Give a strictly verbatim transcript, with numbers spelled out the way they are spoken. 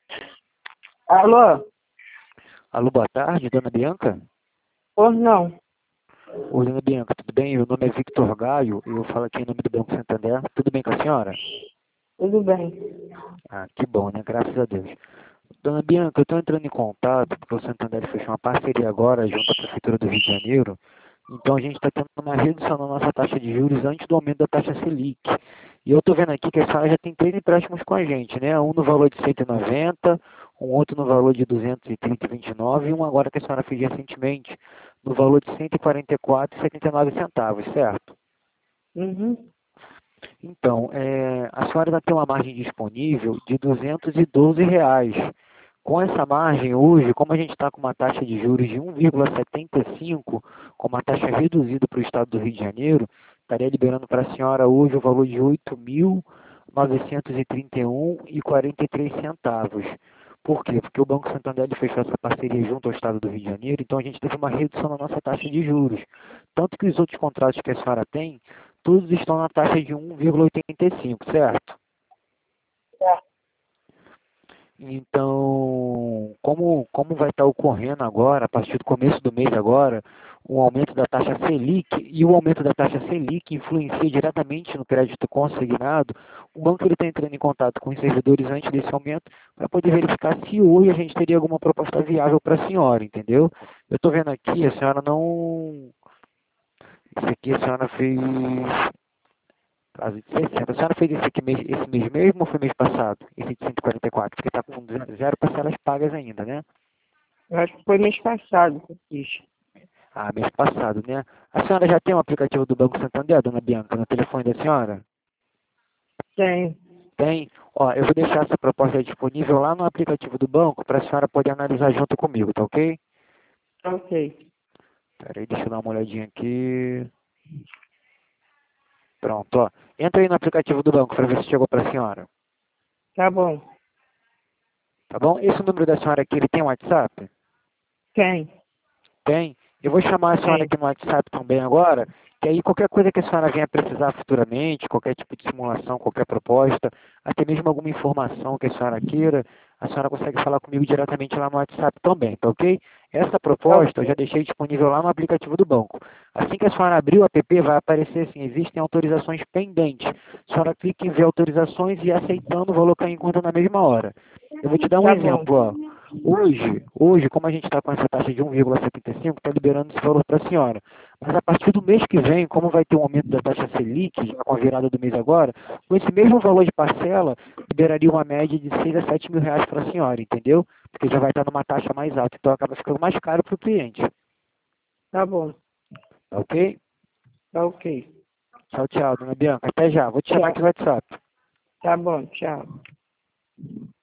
Alô? Alô, boa tarde, dona Bianca? Pois não. Oi, dona Bianca, tudo bem? Meu nome é Victor Gaio e eu falo aqui em nome do Banco Santander. Tudo bem com a senhora? Tudo bem. Ah, que bom, né? Graças a Deus. Dona Bianca, eu estou entrando em contato porque o Santander fechou uma parceria agora junto à Prefeitura do Rio de Janeiro. Então a gente está tendo uma redução na nossa taxa de juros antes do aumento da taxa Selic. E eu estou vendo aqui que a senhora já tem três empréstimos com a gente, né? Um no valor de cento e noventa, um outro no valor de duzentos e trinta e vinte e nove e um agora que a senhora fez recentemente no valor de cento e quarenta e quatro e setenta e nove centavos, certo? Uhum. Então, é, a senhora ainda tem uma margem disponível de duzentos e doze reais. Com essa margem hoje, como a gente está com uma taxa de juros de um vírgula setenta e cinco, com uma taxa reduzida para o estado do Rio de Janeiro, estaria liberando para a senhora hoje o valor de oito mil novecentos e trinta e um reais e quarenta e três centavos. Por quê? Porque o Banco Santander ele fechou essa parceria junto ao estado do Rio de Janeiro, então a gente teve uma redução na nossa taxa de juros. Tanto que os outros contratos que a senhora tem, todos estão na taxa de um vírgula oitenta e cinco, certo? Então, como, como vai estar ocorrendo agora, a partir do começo do mês agora, o aumento da taxa Selic, e o aumento da taxa Selic influencia diretamente no crédito consignado, o banco está entrando em contato com os servidores antes desse aumento para poder verificar se hoje a gente teria alguma proposta viável para a senhora, entendeu? Eu estou vendo aqui, a senhora não... Isso aqui a senhora fez prazo de sessenta. A senhora fez esse, aqui mês, esse mês mesmo ou foi mês passado? Esse de cento e quarenta e quatro, porque está com zero, zero parcelas pagas ainda, né? Eu acho que foi mês passado que eu fiz. Ah, mês passado, né? A senhora já tem um aplicativo do Banco Santander, dona Bianca, no telefone da senhora? Tem. Tem? Ó, eu vou deixar essa proposta disponível lá no aplicativo do banco para a senhora poder analisar junto comigo, tá ok? Ok. Peraí, deixa eu dar uma olhadinha aqui. Pronto, ó. Entra aí no aplicativo do banco para ver se chegou para a senhora. Tá bom. Tá bom? Esse número da senhora aqui, ele tem um WhatsApp? Tem. Tem. Eu vou chamar a senhora Tem. aqui no WhatsApp também agora, que aí qualquer coisa que a senhora venha precisar futuramente, qualquer tipo de simulação, qualquer proposta, até mesmo alguma informação que a senhora queira, a senhora consegue falar comigo diretamente lá no WhatsApp também, tá ok? Essa proposta eu já Ok. deixei disponível lá no aplicativo do banco. Assim que a senhora abrir o app, vai aparecer assim, existem autorizações pendentes. A senhora clica em ver autorizações e aceitando, vou colocar em conta na mesma hora. Eu vou te dar um Tá bom. exemplo, ó. Hoje, hoje, como a gente está com essa taxa de um vírgula setenta e cinco, está liberando esse valor para a senhora. Mas a partir do mês que vem, como vai ter um aumento da taxa Selic, já com a virada do mês agora, com esse mesmo valor de parcela, liberaria uma média de seis a sete mil reais para a senhora, entendeu? Porque já vai estar numa taxa mais alta, então acaba ficando mais caro para o cliente. Tá bom. Tá ok? Tá ok. Tchau, tchau, dona Bianca. Até já. Vou te chamar aqui Tchau. no WhatsApp. Tá bom. Tchau.